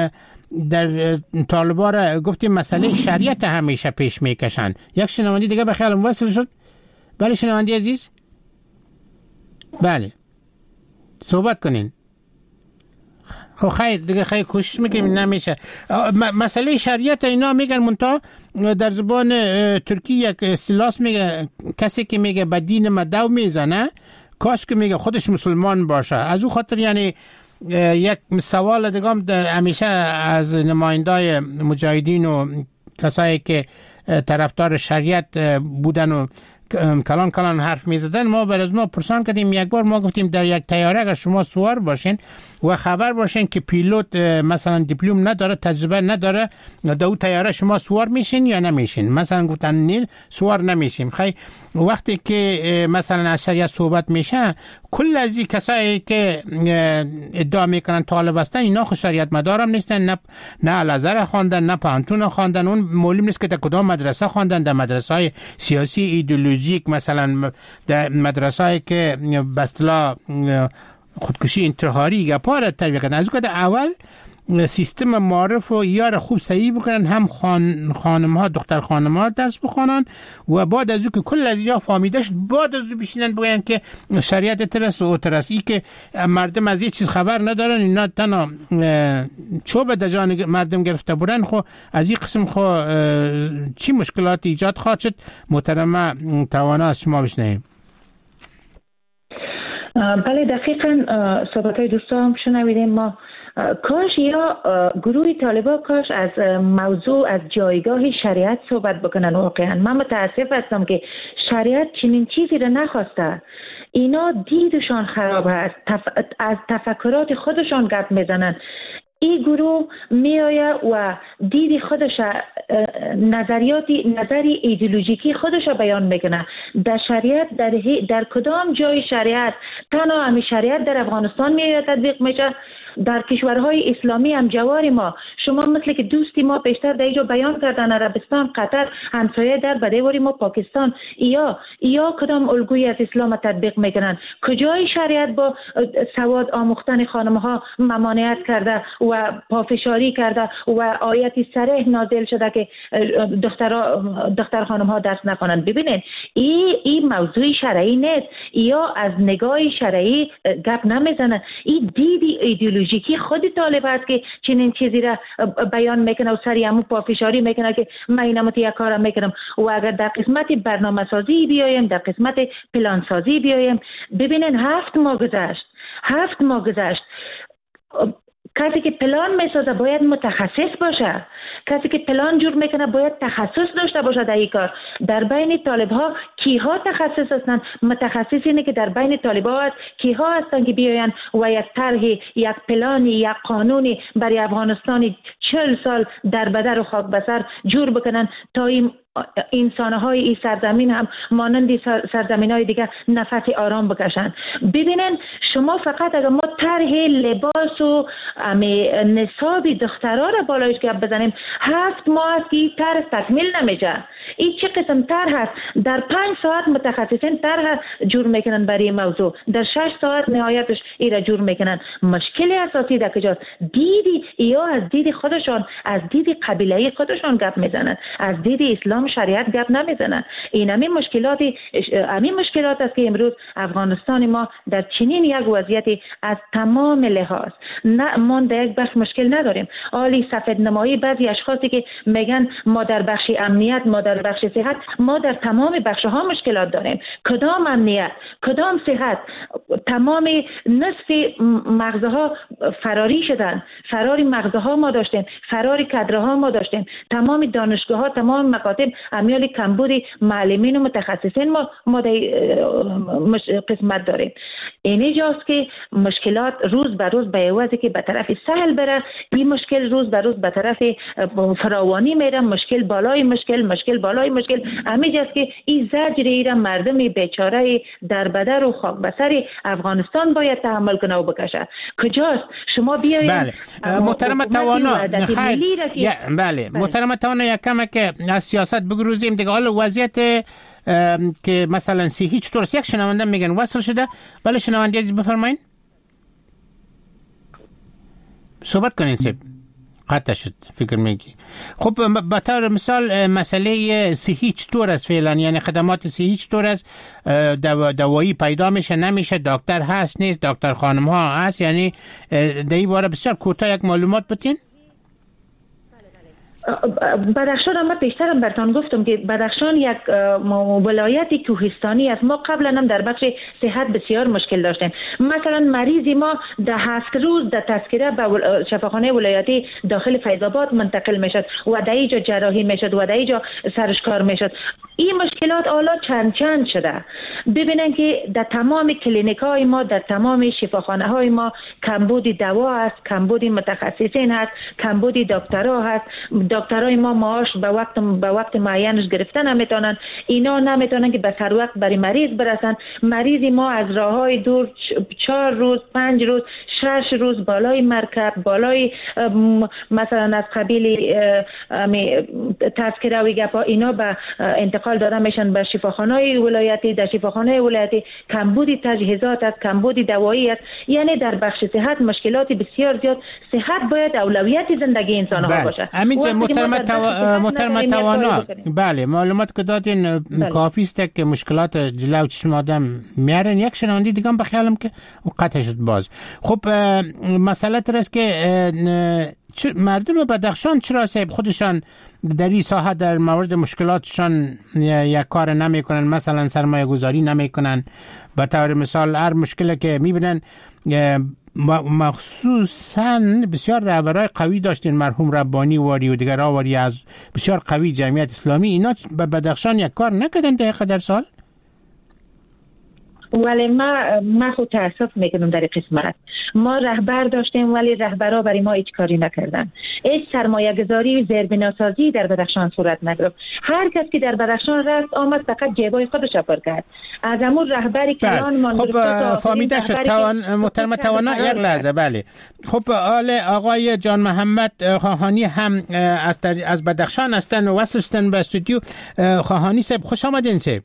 در طالبا را گفتیم مسئله شریعت همیشه پیش میکشن. یک شنونده دیگه به خیالم وصل شد. بله شنونده عزیز، بله صحبت کنین. خب خیر دیگه، خیر کوشش میکنیم نمیشه. مسئله شریعت اینا میگن منتها در زبان ترکی یک اصطلاح میگه کسی که میگه به دین ما دو میزنه کاش که میگه خودش مسلمان باشه. از او خاطر یعنی یک سوال دیگه هم همیشه از نمایندای مجاهدین و کسایی که طرفدار شریعت بودن و کلان حرف میزدن، ما بر از ما پرسان کردیم. یک بار ما گفتیم در یک طیاره اگر شما سوار باشین و خبر باشین که پیلوت مثلا دیپلم نداره، تجربه نداره، در اون طیاره شما سوار میشین یا نمیشین؟ مثلا گفتن نه سوار نمیشیم. خیلی وقتی که مثلا از شریعت صحبت میشه، کل از این کسایی که ادعا میکنن طالب هستن اینا خود شریعت مدارم نیستن، نه الازهر خواندن، نه پانتون خواندن. اون معلوم نیست که در کدام مدرسه خواندن. در مدرسه های سیاسی ایدئولوژیک، مثلا در مدرسه هایی که به اصطلاح خودکشی انتحاری گپا تربیت کردن. از اون اول سیستم معارف و یار خوب صحیح بکنن، هم خانم ها دختر خانم ها درس بخونن و بعد از اون که کل از یا فامیدش بعد از اون بشینن بگن که شریعت ترس و ترسی که مردم از یه چیز خبر ندارن، اینا تنها چوب در جان مردم گرفته برن. خو از این قسم خو چی مشکلات ایجاد خواهد شد؟ محترمه توانا از شما بشنویم. بله دقیقاً صحبت های دوستان شنویدیم. ما کاش یا گروه طالبان کاش از موضوع از جایگاه شریعت صحبت بکنن. واقعا من متاسف هستم که شریعت چنین چیزی را نخواسته. اینا دیدشان خراب هست، از تفکرات خودشان گپ میزنن. این گروه میآید و دید خودش نظری ایدئولوژیکی خودش بیان میکنه. در شریعت در کدام جای شریعت؟ تنها همین شریعت در افغانستان میآید تطبیق میشه. در کشورهای اسلامی هم جوار ما، شما مثل که دوستی ما پیشتر در اینجا بیان کردن، عربستان، قطر، همسایه در بدیواری ما پاکستان، یا کدام الگویی از اسلام تطبیق میکنن؟ کجای شریعت با سواد آموختن خانم ها ممانعت کرده و پافشاری کرده و آیتی صریح نازل شده که دختر خانم ها درس نخوانند؟ ببینید این موضوع شرعی نیست، یا از نگاه شرعی گپ نمیزنن. این دیدی ایدئولوژیکی خود طالب است که چنین چیزی را بیان میکنه و سری همون پافشاری میکنه که من اینم یک کارم میکنم. و اگر در قسمت برنامه سازی بیایم، در قسمت پلان سازی بیایم، ببینین 7 ماه گذشت. کسی که پلان میسازه باید متخصص باشه. کسی که پلان جور میکنه باید تخصص داشته باشه در این کار. در بین طالب ها کیها تخصص هستند؟ متخصص اینه که در بین طالب ها هست کیها هستند که بیاین و یک طرح، یک پلانی، یک قانونی برای افغانستان 40 سال در بدر و خاک بسر جور بکنن تا این انسان‌های این سرزمین هم مانند سرزمین‌های دیگه نفس آرام بکشن. ببینن شما فقط اگر ما طرح لباس و نصاب دخترها را بالایش گپ بزنیم، 7 ماه است که این طرح تکمیل نمیشه. این چه قسم طرح هست؟ در 5 ساعت متخصصین طرح جور میکنن برای موضوع، در 6 ساعت نهایتش این را جور میکنن. مشکل اساسی در کجاست؟ دیدی یا از دید خودشان، از دید قبیله خودشان گپ میزنن، از دید اسلام شریعت گپ نمیزنن. این همین مشکلات است که امروز افغانستان ما در چنین یک وضعیتی از تمام لحاظ، نه ما در یک بخش مشکل نداریم. عالی سفید نمایی بعضی اشخاصی که میگن ما در بخش امنیت، ما در بخش صحت، ما در تمام بخش ها مشکلات داریم. کدام امنیت، کدام صحت؟ تمام نصف مغزها فراری شدن. فراری مغزها ما داشتیم، فراری کادرها ما داشتیم، تمام دانشگاه ها، تمام مکاتب امیال کمبودی معلمین و متخصصین ما در قسمت داریم. اینه جاست که مشکلات روز به روز به عوضی که به طرف سهل بره، این مشکل روز به روز به طرف فراوانی میره. مشکل بالای مشکل همین جاست که این زجر ایران مردم بیچاره در بدر و خاک بسر افغانستان باید تحمل کنه و بکشه. کجاست؟ شما بیایید. بله محترم توانا، بله محترم توانا، یک کم که از سیاست بگروزیم دیگه. حالا وضعیت که مثلا صحی چطور است؟ یک شنونده میگن وصل شده. بله شنونده عزیز بفرمایید، صحبت کنین سیب. قطع شد فکر میگی. خب به طور مثال مسئله صحی چطور است فعلا؟ یعنی خدمات صحی چطور است؟ دوایی پیدا میشه نمیشه؟ دکتر هست نیست؟ دکتر خانم ها هست؟ یعنی در این باره بسیار کوتاه یک معلومات بتین. بدخشان هم پیشترم براتون گفتم که بدخشان یک ولایت کوهستانی است. ما قبلا هم در بخش صحت بسیار مشکل داشتیم. مثلا مریضی ما ده 7 روز در تذکره به شفاخانه ولایتی داخل فیض آباد منتقل میشد و در اینجا جراحی میشد و در اینجا سرش کار میشد. این مشکلات حالا چند شده. ببینن که در تمام کلینیک های ما، در تمام شفاخانه های ما کمبود دوا است، کمبود متخصصین هست، کمبود دکترها هست. دکترای ما معاش به وقت معینش گرفتن نمیتونن. اینا نمیتونن که به سر وقت برای مریض برسن. مریضی ما از راههای دور 4 روز 5 روز 6 روز بالای مرکب، بالای مثلا از قبیل تذکره و گپا اینا به انتقال داده میشن به شفاخانه‌های ولایتی. در شفاخانه ولایتی کمبود تجهیزات است، کمبود دوایی است. یعنی در بخش صحت مشکلات بسیار زیاد. صحت باید اولویت زندگی انسان ها باشه. محترم توانا، بله معلومات که دادین کافی است که مشکلات جلو چشم آدم میارن. یک شنوندی دیگه هم بخیالم که قطع شد باز. خب مسئله است که مردم بدخشان چرا صاحب خودشان در این ساحه در مورد مشکلاتشان یک کار نمیکنن؟ مثلا سرمایه گذاری نمیکنن. به طور مثال هر مشکلی که میبینن، مخصوصا بسیار رهبرای قوی داشتین، مرحوم ربانی واری و دیگر آواری از بسیار قوی جمعیت اسلامی، اینا به بدخشان یک کار نکردن دقیقه در سال؟ ولی ما خود تأسف میکنم در قسمت. ما رهبر داشتیم ولی رهبرها برای ما هیچ کاری نکردن. هیچ سرمایه گذاری و زیربناسازی در بدخشان صورت نگرفت. هر کس که در بدخشان رفت آمد فقط جیبای خودش پر کرد. از همون رهبری کلان ما خب فهمیده شد. محترم توانا یک لحظه. بله خب آقای جان محمد خاهانی هم از بدخشان هستن و وصل شدن به استودیو. خاهانی صاحب خوش آمدین. صاحب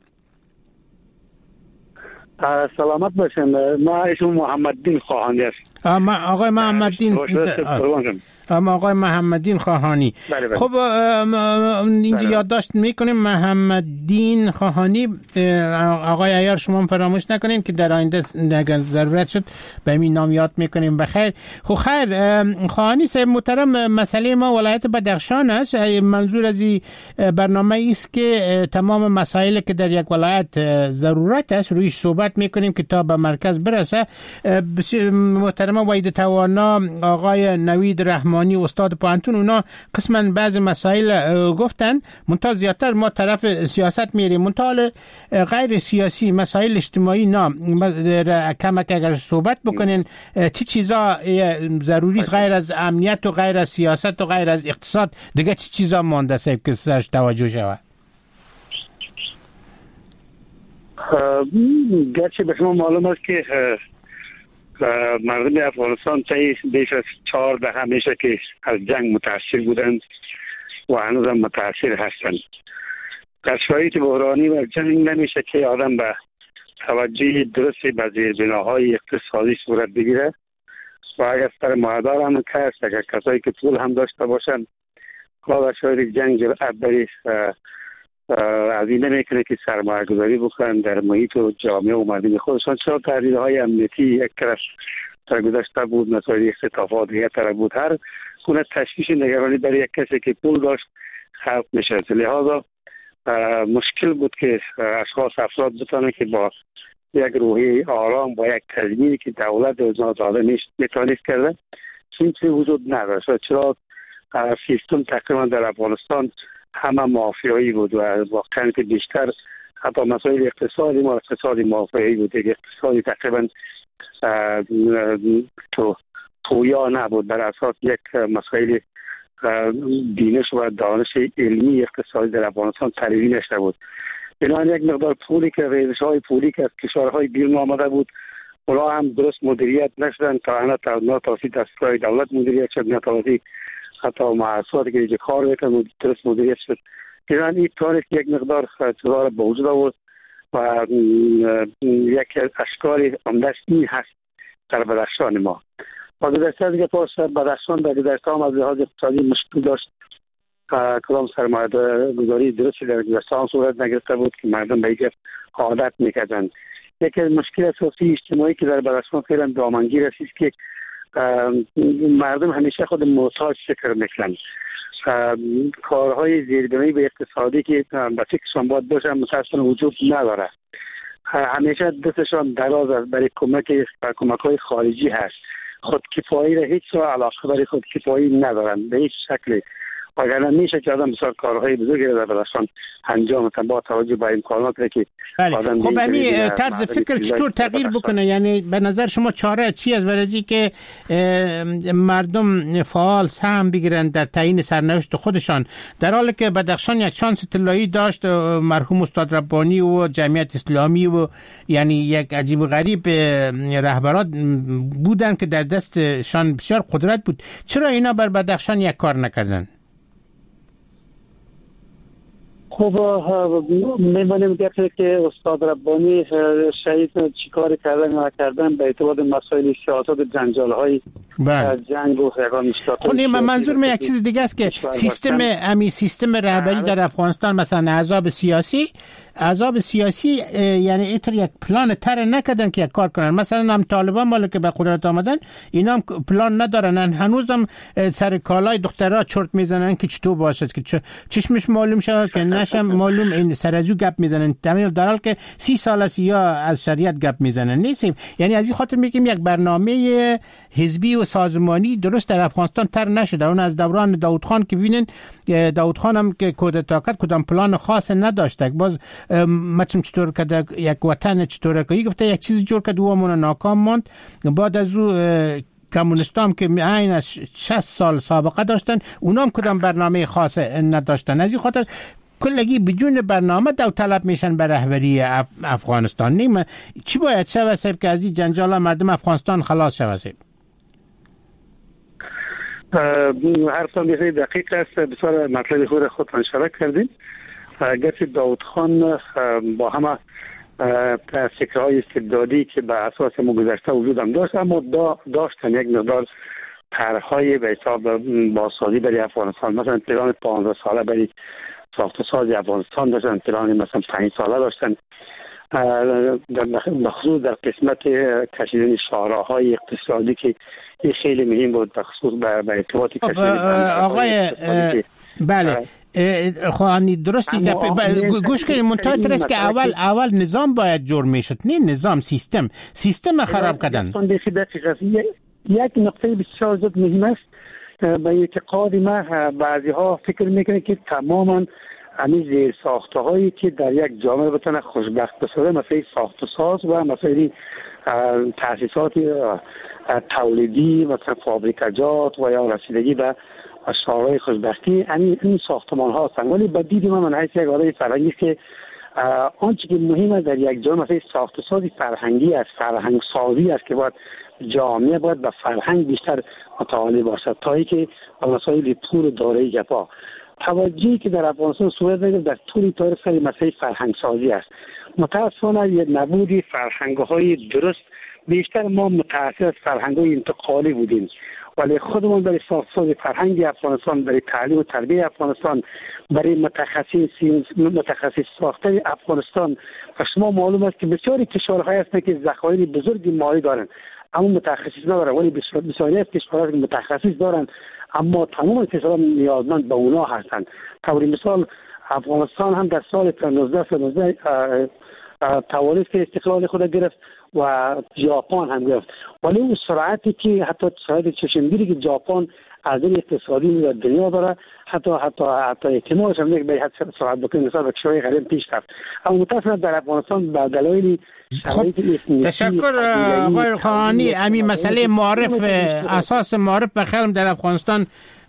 سلامت باشین. ما اسم محمددین خاهانی است. آقای محمددین آقای محمددین خاهانی. بله. خب اینجا یادداشت میکنیم محمددین خاهانی. آقای عیار شما هم فراموش نکنین که در آینده اگر ضرورت شد به این نام یاد میکنیم. بخیر. خب خیر خاهانی صاحب محترم، مسئله ما ولایت بدخشان است. منظور از این برنامه است که تمام مسائلی که در یک ولایت ضرورت است رویش صحبت میکنیم که تا به مرکز برسه. محترم وحید توانا، آقای نوید رحمانی استاد پوهنتون، اونا قسما بعض مسائل گفتن. منتها زیادتر ما طرف سیاست میریم. منتها غیر سیاسی مسائل اجتماعی کمک اگر صحبت بکنین چی چیزا ضروری است غیر از امنیت و غیر از سیاست و غیر از اقتصاد؟ دیگه چی چیزا مونده صاحب که سرش توجه شود؟ گرچه به شما معلوم است که مردم افغانستان طی بیش از 4 دهه میشه که از جنگ متاثر بودند و هنوز هم متاثر هستند. در شرایط بحرانی و جنگ نمیشه که آدم به توجه درستی به زیربناهای اقتصادی صورت بگیره و اگر سر مهدار هم کس اگر کسایی که پول هم داشته باشند و در شرایط جنگ جرأت بری از این نمیکنه که سرمایه گذاری بکنن در محیط و جامعه و مردم خودشان. چرا تحریرهای امنیتی یک طرف در گذشته بود، مسائل اختطافات یک طرف بود، هر گونه تشویش نگرانی برای یک کسی که پول داشت خلق میشه. لحاظا مشکل بود که افراد بتانه که با یک روحی آرام با یک تضمینی که دولت از داده میتونست کرده این چیزی وجود نداشت. چرا سیستم تقریبا در افغانستان همه مافیایی بود و واقعا که بیشتر حتی مسائل اقتصادی ما اقتصادی مافیایی بود. اقتصادی تقریبا تویا نبود، بر اساس یک مسائل بینش و دانش علمی اقتصادی در افغانستان تحلیلی نشده بود. بنابراین یک مقدار پولی که ریزش‌های پولی که از کشورهای بیرون آمده بود اونا هم درست مدیریت نشدن تا توسط دستگاه دولت مدیریت شد، نه توسط حتی مؤسساتی که اینجا کار میکنن درست مدیریت شد. این طوری که یک مقدار چیزا به وجود آورد و یک اشکال عمده‌اش این هست در بدخشان ما. و گذشته دیگه پاس بدخشان در گذشته هم از لحاظ اقتصادی مشکل داشت. کدام سرمایه گذاری درستی در گذشته هم صورت نگرفته بود که مردم به این عادت میکردن. یکی از مشکل اساسی اجتماعی که در بدخشان فعلا دامنگیر است که مردم همیشه خود محتاج فکر میکنن. کارهای زیربنایی به اقتصادی که به فکرشان باید باشه متاسفانه وجود نداره. همیشه دستشان دراز است برای کمک‌های خارجی هست. خودکفایی را هیچ علاقه برای خودکفایی ندارن به هیچ شکلی. وگرنه میشه که آدم بسیار کارهای بزرگی را در بدخشان انجام بده با توجه به امکاناتی که آدم. خب همین طرز فکر چطور تغییر بکنه؟ یعنی به نظر شما چاره چی از ورزی که مردم فعال سهم بگیرن در تعیین سرنوشت خودشان، در حالی که بدخشان یک شانس طلایی داشت، مرحوم استاد ربانی و جمعیت اسلامی و یعنی یک عجیب و غریب رهبرات بودن که در دستشان بسیار قدرت بود. چرا اینا بر بدخشان یک کار نکردن؟ خب می‌بینیم که استاد ربانی شهید چیکار کردن نکردن به اعتبار مسائل سیاست جنجال‌های جنگ و یگان مشکلات. خب منظور من یک چیز دیگه است که سیستم رهبری در افغانستان مثلا احزاب سیاسی یعنی ایتر یک پلان تر نکردن که یک کار کنن. مثلا هم طالبان مالی که به قدرت آمدن اینا هم پلان ندارن، هنوز هم سر کالای دخترها چرت میزنن که چطور باشد که چشمش معلوم شود که نشم معلوم، این سر ازو گپ میزنن در حال که 30 سال است یا از شریعت گپ میزنن نیستیم. یعنی از این خاطر میگیم یک برنامه حزبی و سازمانی درست در افغانستان تر نشده. اون از دوران داود خان که ببینن داود خان هم که کودتا کرد کدام پلان خاص نداشته. باز مثلا چطور کرد یک وطن چطور که گفته یک چیز جور کرد و همون ناکام ماند. بعد از او کمونیستام که عین از 60 سال سابقه داشتن اونا هم کدام برنامه خاص نداشتن. از این خاطر کلگی بدون برنامه داوطلب میشن به رهبری افغانستان. نیم چی باید شود که از این جنجال مردم افغانستان خلاص شود؟ حرفتان بسیار دقیق است. بسیار مطلب خود مشارکت کردیم. گرچه داود خان با همه فکرهای استبدادی که به اساس گذشته وجود هم داشت، اما داشتن یک مقدار طرحهای به حساب بازسازی برای افغانستان. مثلا پلان 15 ساله برای ساخت و ساز افغانستان داشتن، پلان مثلا 5 ساله داشتن، بخصوص در قسمت کشیدن شاهراهای اقتصادی که این خیلی مهم بود، بخصوص به ارتباط کشیدن آقای بله خواهانی درستی که گوش کنید منتها ترس که اول نظام باید جور میشد، نه نظام سیستم خراب کردن. یک نقطه بسیار زیاد مهم است. به اعتقاد من بعضی ها فکر میکنه که تماما همین زیر ساخته هایی که در یک جامعه بتونه خوشبخت بسازه، مثلا ساخت و ساز و مثلا تاسیسات تولیدی مثلا فابریکاجات و یا رسیدگی به شاهراه خوشبختی، این ساختمان ها هستند. ولی با دید من حیث یک آدم فرهنگی که آنچه که مهم است در یک جامعه مثلا ساخت و سازی فرهنگی است، فرهنگ سازی است که باید جامعه باید به فرهنگ بیشتر متعالی باشد تا اینکه به مسائل طول دوره جفا. توجهی که در افغانستان صورت میگیرد در طول تاریخ سر مسئله فرهنگ سازی است. متاسفانه یک نبودی فرهنگ های درست، بیشتر ما متأثر از فرهنگ های انتقالی بودیم، ولی خودمون برای ساخت‌ساز فرهنگ افغانستان، برای تعلیم و تربیت افغانستان، برای متخصص ساختن افغانستان، و شما معلوم است که بسیاری کشورهای هستند که ذخایر بزرگی مالی دارند اما متخصص ندارند، ولی بسیاری از کشورها متخصص دارند اما تمام کشورها نیازمند به اونا هستند. طوری مثال افغانستان هم در سال 1919 توانست که استقلال خود گرفت و ژاپن هم گرفت، ولی اون سرعتی که حتی سرعت چشمگیری که ژاپن از این اقتصادی در دنیا داره، حتی احتمالش هم یک به حد سرعت بکنه نسبت به کشورهای غریب پیش رفت. اما متأسفانه در افغانستان به دلایل تشکر آقای خانی. همین مسئله معرف اساس معرف به خیلی در افغانستان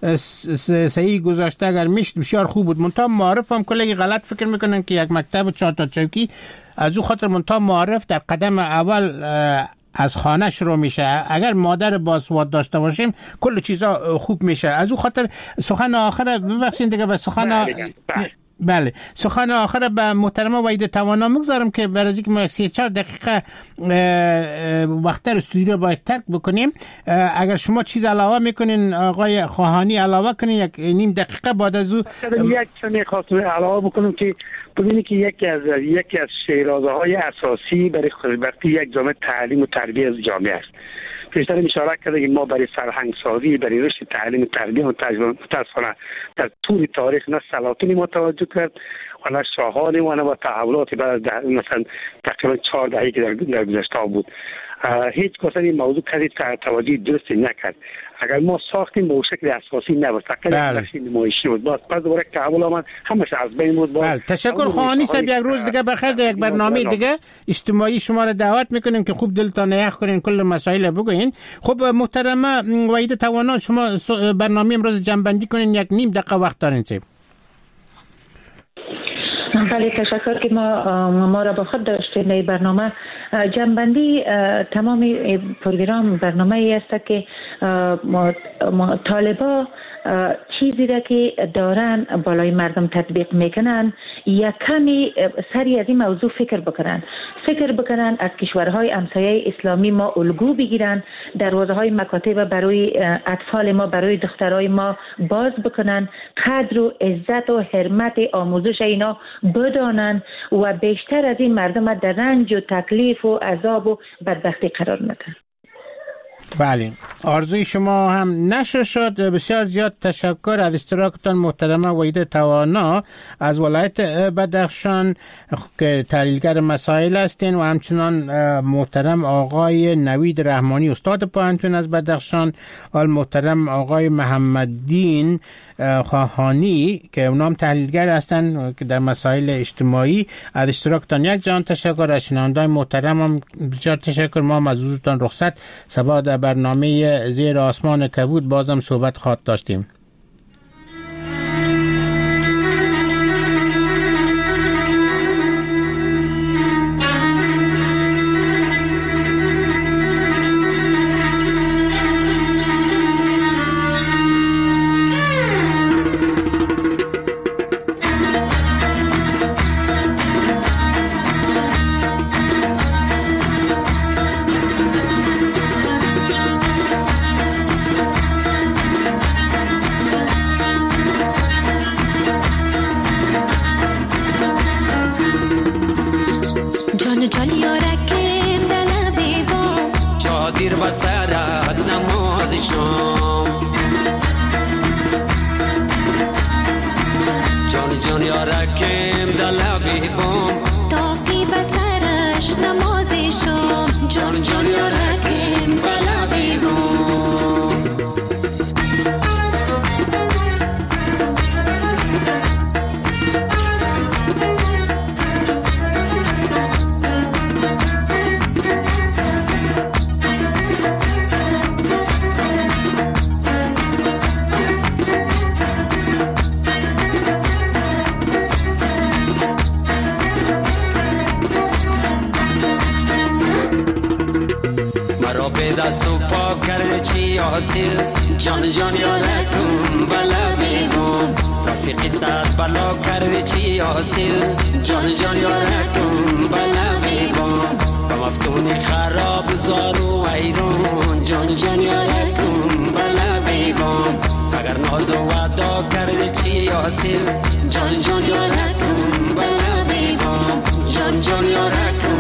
صحیح گذاشته اگر میشد بسیار خوب بود. منتها معرف هم کلی غلط فکر میکنن که یک مکتب 4 تا چوکی از او خاطر منتها معرف در قدم اول از خانه شروع میشه. اگر مادر باسواد داشته باشیم کل چیزا خوب میشه. از او خاطر سخن آخر ببخشید دیگه به سخن بله، سخن آخر به محترم وحید توانا میگذارم که برای اینکه ما 3-4 دقیقه وقت استودیو رو باید ترک بکنیم. اگر شما چیز علاوه میکنین آقای خواهانی علاوه کنین، یک نیم دقیقه بعد از او یک چند خواستم علاوه بکنم که ببینید که یکی از شیرازه‌های اساسی برای خوشبختی یک جامعه تعلیم و تربیت از جامعه است. پیشتر اشاره کرده که ما برای فرهنگ سازی، برای رشد تعلیم و تربیت متاسفانه در طول تاریخ نه سلاطین ما توجه کرد و نه شاهان ما نه تحولات بعد مثلا تقریبا 4 دهه که در گذشته بود. هیچ کس این موضوع کسی توجه درستی نکرد. اگر ما ساختیم به شکل اساسی نبود، فقط نقشه نمایشی بود، بعد دوباره تحول آمد همش از بین بود. تشکر خواهانی صاحب، یک روز دیگه بخیر در یک برنامه دیگه اجتماعی شما را دعوت میکنیم که خوب دلتان یخ کنین، کل مسائل بگوین. خب محترم وحید توانا، شما برنامه امروز جنبندی کنین، یک نیم دقیقه وقت دارین صاحب. بله، تشکر که ما را با خود داشتیم. این برنامه جنبندی تمام پروگرام برنامه ای است که طالبا چیزی را که دارن بالای مردم تطبیق میکنن، یک کمی سری از این موضوع فکر بکنن از کشورهای همسایه اسلامی ما الگو بگیرن، دروازه های مکاتب برای اطفال ما، برای دخترای ما باز بکنن، قدر و عزت و حرمت آموزش اینا بدانن و بیشتر از این مردم در رنج و تکلیف و عذاب و بدبختی قرار ندن. بله، آرزوی شما هم نشر شد. بسیار زیاد تشکر از اشتراکتان محترم وحید توانا از ولایت بدخشان که تحلیلگر مسائل هستین و همچنان محترم آقای نوید رحمانی استاد پوهنتون از بدخشان، و محترم آقای محمددین خواهانی که اونام تحلیلگر هستن که در مسائل اجتماعی. از اشتراکتان یک جان تشکر. از شنوندگان محترم هم بسیار تشکر. ما از حضورتان رخصت. صبح در برنامه زیر آسمان کبود بازم صحبت خواهد داشتیم. جان جان یارکم بلا بیگم رفیقی سر بلا کردی چی حاصل جان جان یارکم بلا بیگم با مفتونی خراب زارو ایرون جان جان یارکم بلا بیگم اگر ناز و وعدا کردی چی حاصل جان جان یارکم بلا بیگم جان جان یارکم